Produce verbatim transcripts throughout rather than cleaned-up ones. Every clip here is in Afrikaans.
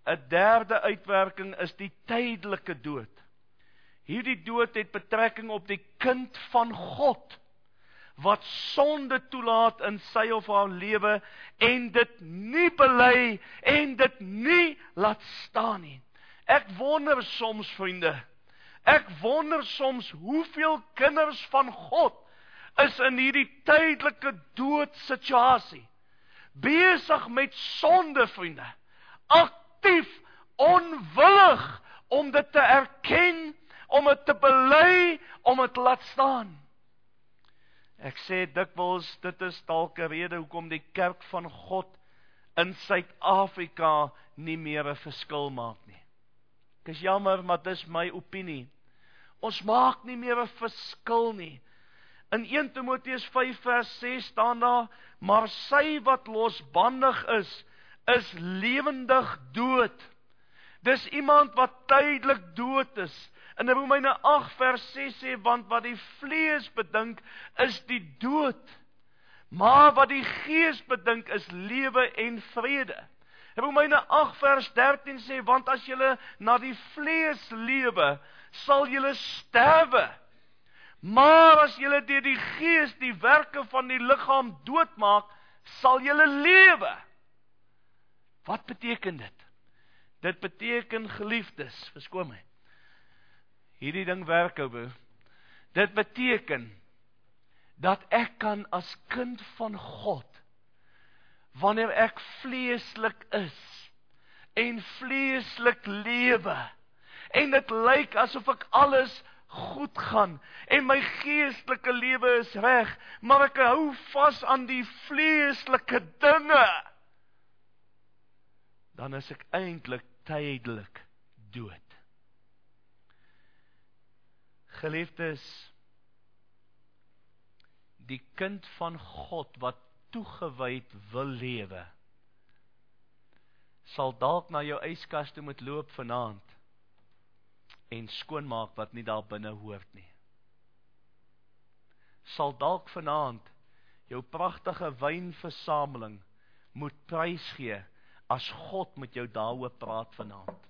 'n derde uitwerking is die tydelike dood. Hierdie dood het betrekking op die kind van God, wat sonde toelaat in sy of haar lewe, en dit nie bely, en dit nie laat staan nie. Ek wonder soms, vriende, ek wonder soms, hoeveel kinders van God, is in hierdie tydelike doodsituasie, besig met sonde, vriende, aktief, onwillig, om dit te erken, om dit te bely, om dit te laat staan. Ek sê dikwels, dit is dalk 'n rede hoekom die kerk van God in Suid-Afrika nie meer 'n verskil maak nie. Ek is jammer, maar dis my opinie. Ons maak nie meer 'n verskil nie. In Eerste Timoteus vyf vers ses staan daar, maar sy wat losbandig is, is lewendig dood. Dis iemand wat tydelik dood is. In Romeine agt vers ses sê, want wat die vlees bedink, is die dood. Maar wat die gees bedink, is lewe en vrede. Romeine agt vers dertien sê, want as julle na die vlees lewe, sal julle sterwe. Maar as julle deur die gees die werke van die liggaam doodmaak, sal julle lewe. Wat beteken dit? Dit beteken, geliefdes, verskoon my, hierdie ding werk ou, dit beteken, dat ek kan as kind van God, wanneer ek vleeslik is, en vleeslik lewe, en dit lyk asof ek alles goed gaan, en my geestelike lewe is reg, maar ek hou vas aan die vleeslike dinge, dan is ek eintlik tydelik dood. Geliefdes, die kind van God wat toegewyd wil lewe, sal dalk na jou yskas toe moet loop vanaand en skoonmaak wat nie daar binne hoort nie. Sal dalk vanaand jou pragtige wynversameling moet prysgee as God met jou daaroor praat vanaand.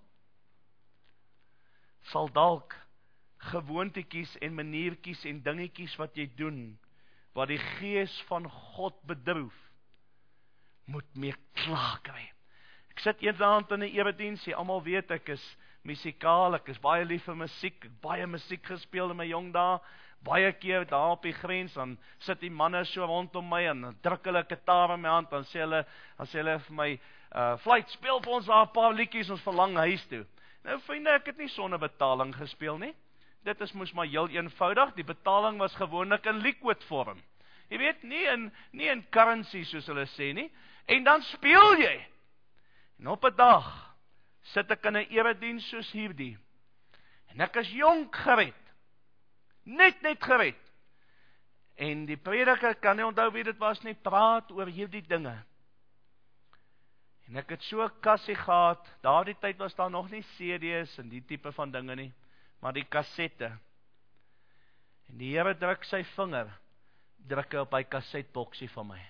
Sal dalk gewoontetjies en maniertjies en dingetjies wat jy doen, wat die gees van God bedroef, moet mee klaar kry. Ek sit eendag in 'n erediens, jy almal weet ek is musikaal, ek is baie lief vir musiek, ek het baie musiek gespeel in my jong dae, baie keer daar op die grens, dan sit die manne so rondom my, en dan druk hulle 'n gitaar in my hand, dan sê hulle, dan sê hulle vir my, uh, Fluit, speel vir ons daar 'n paar liedjies, ons verlang huis toe. Nou vriende, ek het nie sonder betaling gespeel nie. Dit is moes maar heel eenvoudig, die betaling was gewoonlik in liquid vorm. Jy weet, nie in, nie in currency soos hulle sê nie, en dan speel jy. En op 'n dag, sit ek in 'n erediens soos hierdie, en ek is jonk gered, net net gered, en die prediker, kan nie onthou wie dit was nie, praat oor hierdie dinge, en ek het so 'n kassie gehad, daardie tyd was daar nog nie C D's en die tipe van dinge nie, maar die kassette, en die Here druk sy vinger, druk hy op hy kassetboksie van my,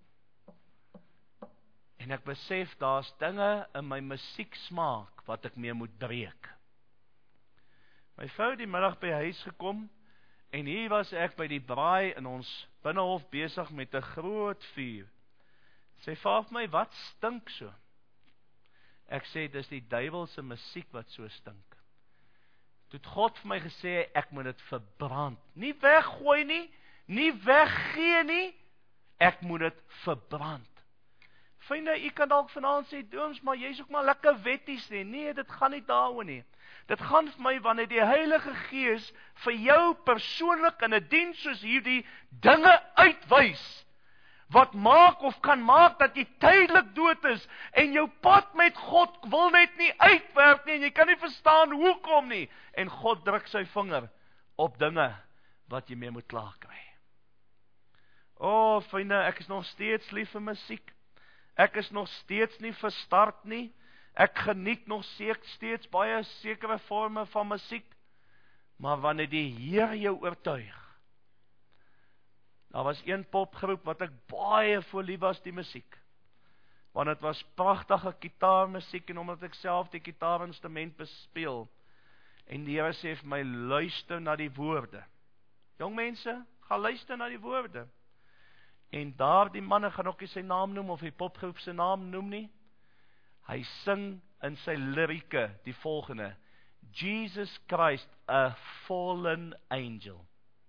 en ek besef, daar's dinge in my musieksmaak, wat ek mee moet breek. My vrou die middag by huis gekom, en hier was ek by die braai, in ons binnehof besig met 'n groot vuur. Sy vra vir my, wat stink so? Ek sê, dis die duiwelse musiek wat so stink. Toe het God vir my gesê, ek moet dit verbrand. Nie weggooi nie, nie weggee nie, ek moet dit verbrand. Vriende, u kan dalk vanaand sê, Dooms, maar jy is ook maar lekker wetties nie. Nee, dit gaan nie daaroor nie. Dit gaan vir my, wanneer die Heilige Gees vir jou persoonlik in 'n diens soos hierdie dinge uitwys, wat maak of kan maak dat jy tydelik dood is, en jou pad met God wil net nie uitwerk nie, en jy kan nie verstaan hoekom nie, en God druk sy vinger op dinge wat jy mee moet klaar kry. O, oh, vriende, ek is nog steeds lief vir musiek, ek is nog steeds nie verstart nie, ek geniet nog steeds baie sekere vorme van musiek, maar wanneer die Here jou oortuig, daar was een popgroep wat ek baie voor lief was die musiek. want het was pragtige gitaarmusiek, en omdat ek self die gitaarinstrument bespeel, en die Here sê vir my, luister na die woorde. Jong mense, ga luister na die woorde. En daar die man, ek gaan ook nie sy naam noem, of die popgroep sy naam noem nie, hy sing in sy lirieke die volgende, Jesus Christ, a fallen angel.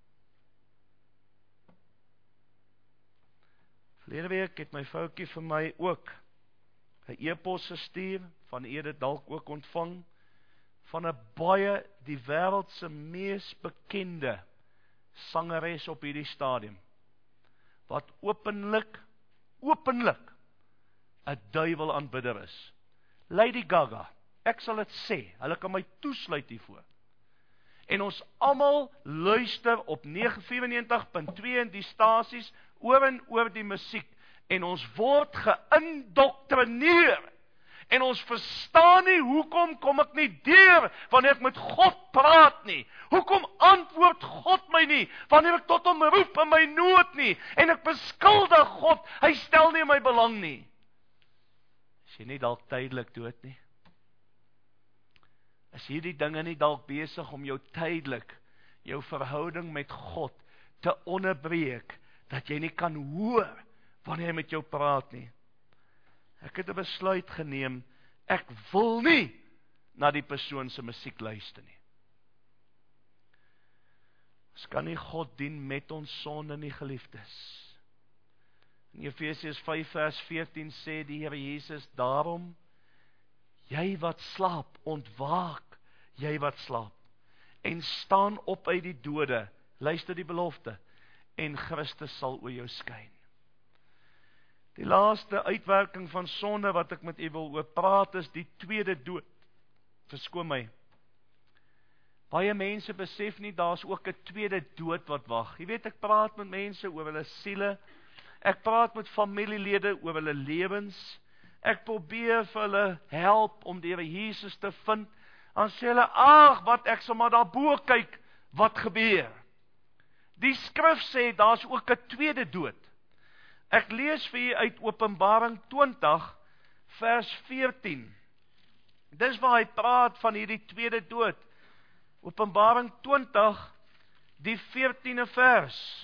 Verlede week het my vroukie vir my ook 'n e-pos gestuur, van u dit dalk ook ontvang, van 'n baie die wêreld se mees bekende sangeres op hierdie stadium, wat openlik, openlik 'n duiwel aanbidder is. Lady Gaga, ek sal dit sê, hulle kan my toesluit hiervoor. En ons almal luister op vyf nege punt twee in die stasies, oor en oor die musiek, en ons word geïndoktrineer, en ons verstaan nie, hoekom kom ek nie deur, wanneer ek met God praat nie, hoekom antwoord God my nie, wanneer ek tot hom roep in my nood nie, en ek beskuldig God, hy stel nie my belang nie. Is jy nie dalk tydelik dood nie? Is hierdie dinge nie dalk besig om jou tydelik, jou verhouding met God te onderbreek, dat jy nie kan hoor, wanneer hy met jou praat nie. Ek het 'n besluit geneem, ek wil nie na die persoon se musiek luister nie. Ons kan nie God dien met ons sonde nie, geliefdes. In Efesiërs vyf vers veertien sê die Here Jesus, daarom, jy wat slaap, ontwaak, jy wat slaap, en staan op uit die dode, luister die belofte, en Christus sal oor jou skyn. Die laaste uitwerking van sonde wat ek met u wil oor praat is die tweede dood. Verskoon my. Baie mense besef nie, daar is ook 'n tweede dood wat wag. Jy weet, ek praat met mense oor hulle siele, ek praat met familielede oor hulle lewens, ek probeer vir hulle help om die Here Jesus te vind, dan sê hulle, ag, wat ek sal maar daarbo kyk, wat gebeur. Die skrif sê, daar is ook 'n tweede dood. Ek lees vir u uit Openbaring twintig, vers veertien. Dis waar hy praat van hierdie tweede dood. Openbaring twintig, die veertiende vers.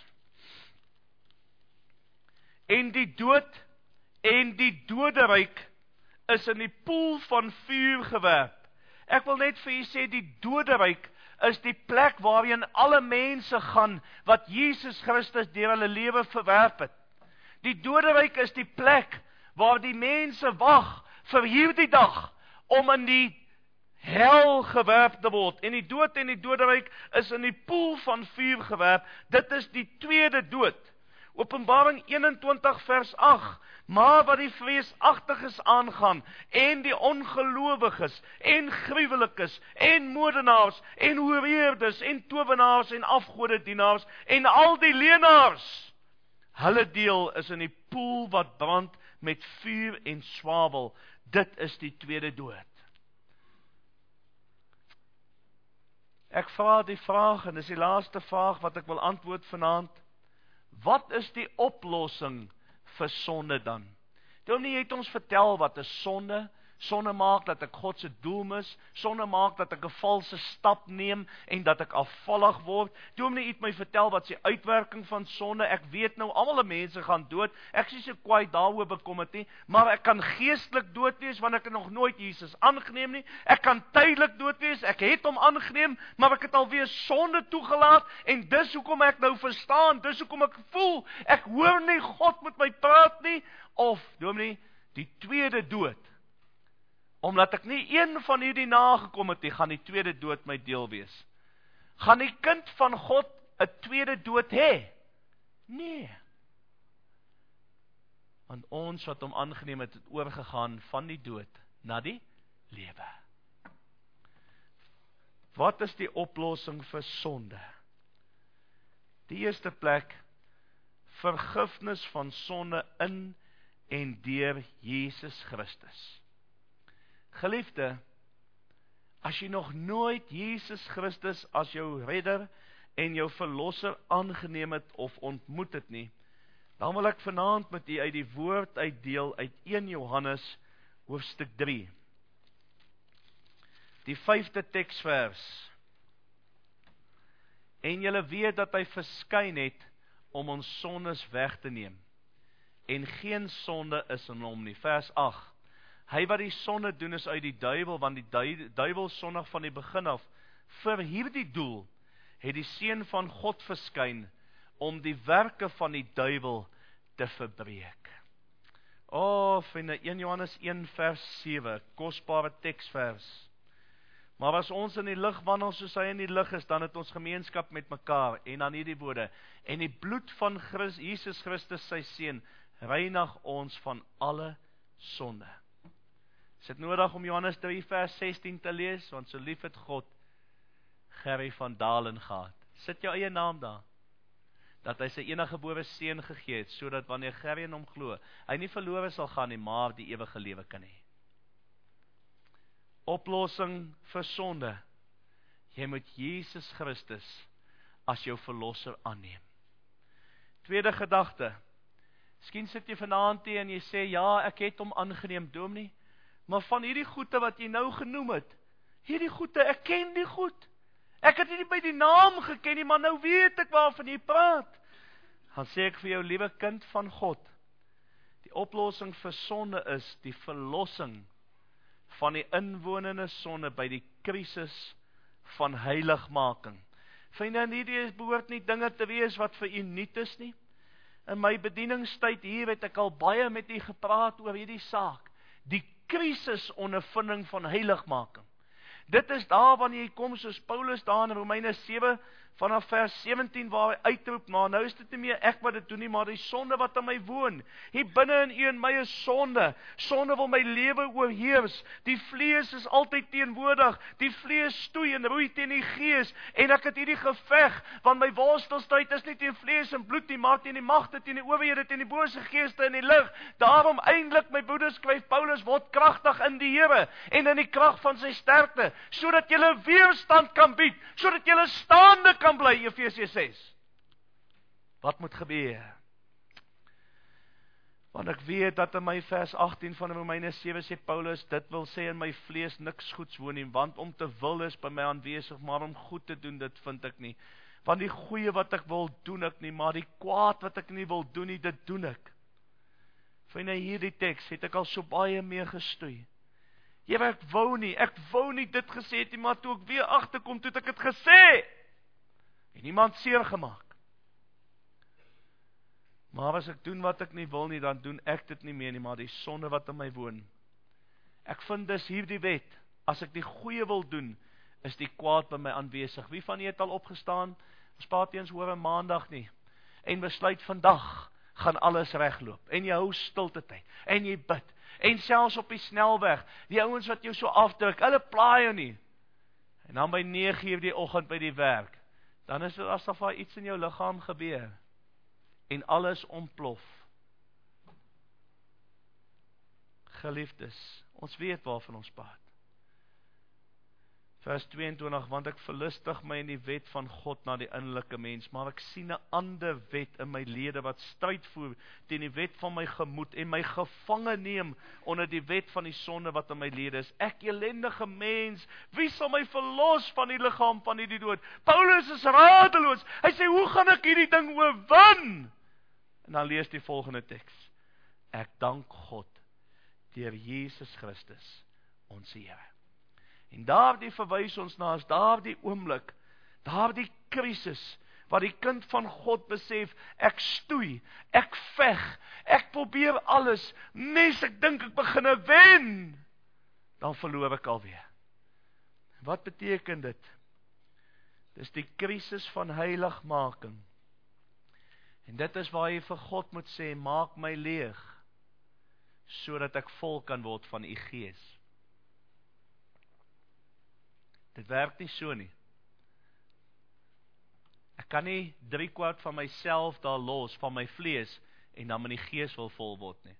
En die dood en die doderyk is in die poel van vuur gewerp. Ek wil net vir u sê, die doderyk is die plek waarheen alle mense gaan, wat Jesus Christus deur hulle lewe verwerp het. Die doderyk is die plek waar die mense wag vir hierdie dag om in die hel gewerp te word. En die dood en die doderyk is in die poel van vuur gewerp. Dit is die tweede dood. Openbaring eenentwintig vers agt. Maar wat die vreesagtiges aangaan, en die ongelowiges, en gruwelikes, en moordenaars, en hoereerders, en towenaars, en afgodedienaars, en al die leenaars, hulle deel is in die poel wat brand met vuur en swavel. Dit is die tweede dood. Ek vra die vraag, en dis die laaste vraag wat ek wil antwoord vanaand. Wat is die oplossing vir sonde dan? Dominee het ons vertel wat is sonde. Sonde maak dat ek God se doel mis. Sonde maak dat ek 'n valse stap neem en dat ek afvallig word. Dominee het my vertel wat se uitwerking van sonde. Ek weet nou almal die mense gaan dood. Ek sê so kwaai daaroor bekommerd nie, maar ek kan geestelik dood wees want ek het nog nooit Jesus aangeneem nie. Ek kan tydelik dood wees. Ek het hom aangeneem, maar ek het alweer sonde toegelaat en dis hoekom ek nou verstaan, dis hoekom ek voel ek hoor nie God met my praat nie. Of dominee, die tweede dood. Omdat ek nie een van hierdie nagekom het nie, gaan die tweede dood my deel wees. Gaan die kind van God 'n tweede dood hê? Nee. Want ons wat hom aangeneem het, het oorgegaan van die dood na die lewe. Wat is die oplossing vir sonde? Die eerste plek, vergifnis van sonde in en deur Jesus Christus. Geliefde, as jy nog nooit Jesus Christus as jou redder en jou verlosser aangeneem het of ontmoet het nie, Dan wil ek vanaand met u uit die woord uitdeel uit een Johannes hoofstuk drie. Die vyfde teksvers. En julle weet dat hy verskyn het om ons sondes weg te neem. En geen sonde is in hom nie. Vers agt. Hy wat die sonde doen is uit die duiwel, want die du- duiwel sondig van die begin af. Vir hierdie doel het die Seun van God verskyn om die werke van die duiwel te verbreek. O, vriende, een Johannes een vers sewe, kosbare teksvers. Maar as ons in die lig wandel soos hy in die lig is, dan het ons gemeenskap met mekaar. En dan hierdie woorde, en die bloed van Christus, Jesus Christus sy Seun, reinig ons van alle sonde. Is dit nodig om Johannes drie vers sestien te lees? Want so lief het God Gerry van Dalen gehad. Sit jou eie naam daar. Dat hy sy eniggebore seun gegee het, sodat wanneer Gerry in hom glo, hy nie verlore sal gaan nie, maar die ewige lewe kan hê. Oplossing vir sonde. Jy moet Jesus Christus as jou verlosser aanneem. Tweede gedagte. Miskien sit jy vanaand hier en jy sê, ja, ek het hom aangeneem, dominee, maar van hierdie goede wat jy nou genoem het, hierdie goede, ek ken die goed. Ek het nie by die naam geken nie, maar nou weet ek waarvan jy praat. Dan sê ek vir jou, liewe kind van God, die oplossing vir sonde is die verlossing van die inwonende sonde by die krisis van heiligmaking. Vriende, hierdie behoort nie dinge te wees wat vir u nuut is nie. In my bedieningstyd hier het ek al baie met u gepraat oor hierdie saak. Die krisis ondervinding van heiligmaking. Dit is daar wanneer jy kom soos Paulus daar in Romeine sewe vanaf vers sewentien waar hy uitroep, maar nou is dit nie meer ek wat dit doen nie, maar die sonde wat in my woon. Hier binne in u en my is sonde. Sonde wil my lewe oorheers. Die vlees is altyd teenwoordig. Die vlees stoei en roei teen die gees. En ek het hierdie geveg, want my worstelstryd is nie teen vlees en bloed nie, maar teen die magte, teen die owerhede, teen die bose geeste in die lig. Daarom eintlik, my broeders, skryf Paulus, word kragtig in die Here en in die krag van sy sterkte, sodat jy weerstand kan bied, sodat jy staande kan kan bly, Efesië ses. Wat moet gebeur? Want ek weet dat in my vers agttien van Romeine sewe sê Paulus, dit wil sê in my vlees niks goeds woon nie, want om te wil is by my aanwesig, maar om goed te doen, dit vind ek nie. Want die goeie wat ek wil, doen ek nie, maar die kwaad wat ek nie wil doen nie, dit doen ek. Vriende, hierdie teks het ek al so baie mee gestoei. Here, ek wou nie, ek wou nie dit gesê het nie, maar toe ek weer agterkom, toe het ek het gesê. En niemand seer gemaak. Maar as ek doen wat ek nie wil nie, dan doen ek dit nie meer nie, maar die sonde wat in my woon. Ek vind dus hierdie wet, as ek die goeie wil doen, is die kwaad by my aanwesig. Wie van julle het al opgestaan? Ons praat eens oor 'n maandag nie. En besluit vandag gaan alles regloop. En jy hou stilte tyd. En jy bid. En selfs op die snelweg, die ouens wat jou so afdruk, hulle pla jou nie. En dan by nege uur die oggend by die werk, dan is dit asof daar iets in jou liggaam gebeur, en alles ontplof. Geliefdes, ons weet waarvan ons praat. Vers tweeëntwintig, want ek verlustig my in die wet van God na die innerlike mens, maar ek sien 'n ander wet in my lede wat stryd voer teen die wet van my gemoed en my gevange neem onder die wet van die sonde wat in my lede is. Ek elendige mens, wie sal my verlos van die liggaam van hierdie dood? Paulus is radeloos. Hy sê, hoe gaan ek hierdie ding oorwin? En dan lees die volgende teks. Ek dank God deur Jesus Christus, ons Here. En daardie verwys ons na as daardie oomblik, daardie krisis, waar die kind van God besef, ek stoei, ek veg, ek probeer alles, nes ek dink ek begin wen, dan verloor ek alweer. Wat beteken dit? Dis die krisis van heiligmaking. En dit is waar jy vir God moet sê, maak my leeg, sodat ek vol kan word van u gees. Dit werk nie so nie. Ek kan nie drie kwart van myself daar los, van my vlees, en dan met die gees wil vol word nie.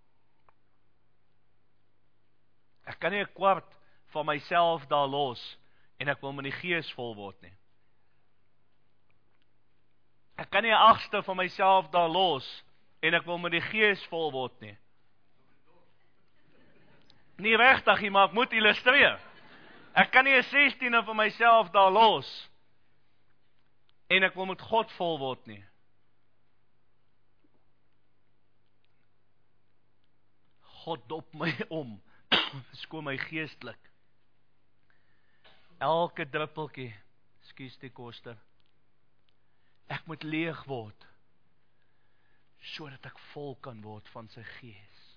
Ek kan nie 'n kwart van myself daar los, en ek wil met die gees vol word nie. Ek kan nie 'n agste van myself daar los, En ek wil met die Gees vol word nie. Nie regtig nie, maar ek moet illustreer. Ek kan nie 'n sestiene vir myself daar los. En ek wil met God vol word nie. God dop my om. Skoon my geestelik. Elke druppeltjie, skuis die koster. Ek moet leeg word, sodat ek vol kan word van sy Gees.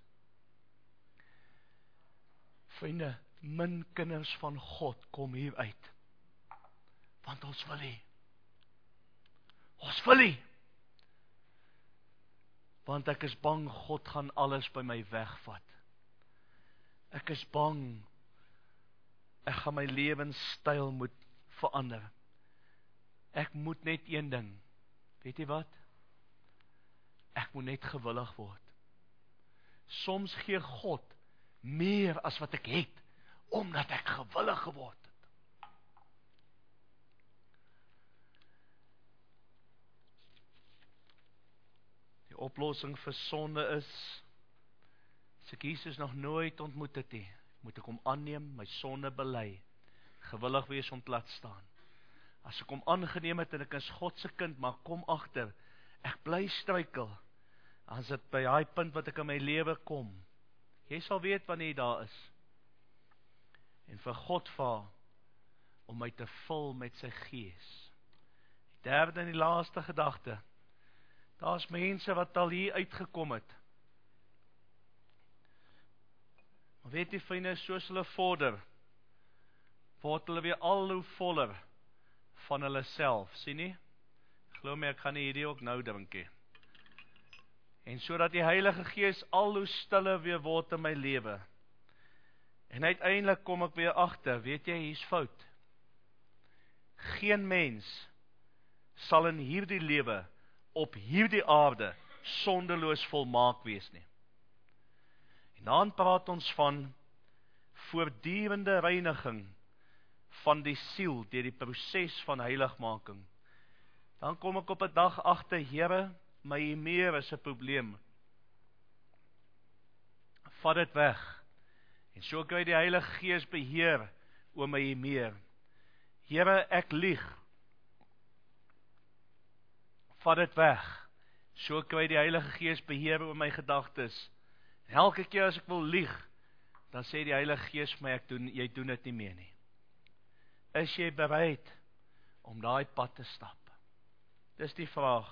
Vriende, min kinders van God kom hier uit. Want ons wil nie. Ons wil nie. Want ek is bang, God gaan alles by my wegvat. Ek is bang, ek gaan my lewenstyl moet verander. Ek moet net een ding, weet jy wat? Ek moet net gewillig word. Soms gee God meer as wat ek het, omdat ek gewillig geword het. Die oplossing vir sonde is, as ek Jesus nog nooit ontmoet het nie, moet ek hom aanneem, my sonde bely, gewillig wees om te laat staan. As ek hom aangeneem het en ek is God se kind, maar kom agter, ek bly struikel, as dit by daai punt wat ek in my lewe kom, jy sal weet wanneer jy daar is, en vir God vra, om my te vul met sy Gees. Die derde en die laaste gedagte, daar is mense wat al hier uitgekom het, maar weet jy vriende, soos hulle vorder, word hulle weer al hoe voller, van hulle self, sien nie? Glo my, ek gaan nie hierdie ook nou drinkie. En so dat die Heilige Gees al hoe stiller weer word in my lewe. En uiteindelik kom ek weer agter, weet jy, hier's fout. Geen mens sal in hierdie lewe, op hierdie aarde, sondeloos volmaak wees nie. En dan praat ons van voortdurende reiniging van die siel, deur die proses van heiligmaking. Dan kom ek op 'n dag agter, Here, my meer is 'n probleem. Vat dit weg. En so kry die Heilige Gees beheer oor my meer. Here, ek lieg. Vat dit weg. So kry die Heilige Gees beheer oor my gedagtes. En elke keer as ek wil lieg, dan sê die Heilige Gees vir my, ek doen, jy doen dit nie meer nie. Is jy bereid om daai pad te stap? Dis die vraag.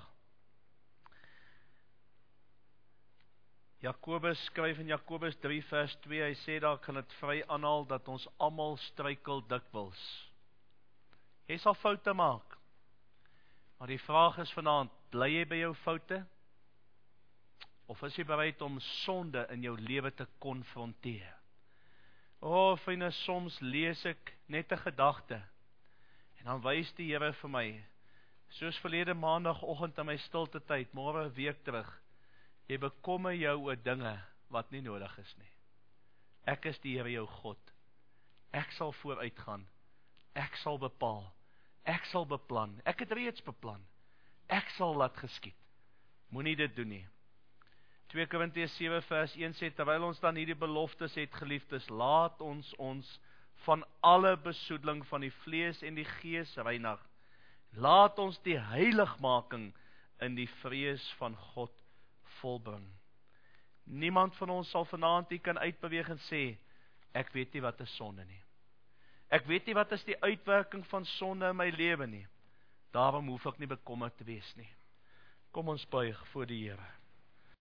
Jakobus skryf in Jakobus drie vers twee, hy sê daar, kan dit vry aanhaal, dat ons almal struikel dikwels. Jy sal foute maak. Maar die vraag is vanaand, bly jy by jou foute? Of is jy bereid om sonde in jou lewe te konfronteer? O, vriende, soms lees ek net 'n gedagte, en dan wys die Here vir my, soos verlede maandagoggend in my stilte tyd, môre 'n week terug, jy bekommer jou oor dinge wat nie nodig is nie. Ek is die Here jou God. Ek sal vooruitgaan. Ek sal bepaal. Ek sal beplan. Ek het reeds beplan. Ek sal laat geskied. Moenie dit doen nie. twee Korintiërs sewe vers een sê, terwyl ons dan hierdie beloftes het, geliefdes, laat ons ons van alle besoedeling van die vlees en die gees reinig. Laat ons die heiligmaking in die vrees van God volbring. Niemand van ons sal vanaand hier kan uitbeweeg en sê, ek weet nie wat is sonde nie. Ek weet nie wat is die uitwerking van sonde in my lewe nie. Daarom hoef ek nie bekommerd te wees nie. Kom ons buig voor die Here.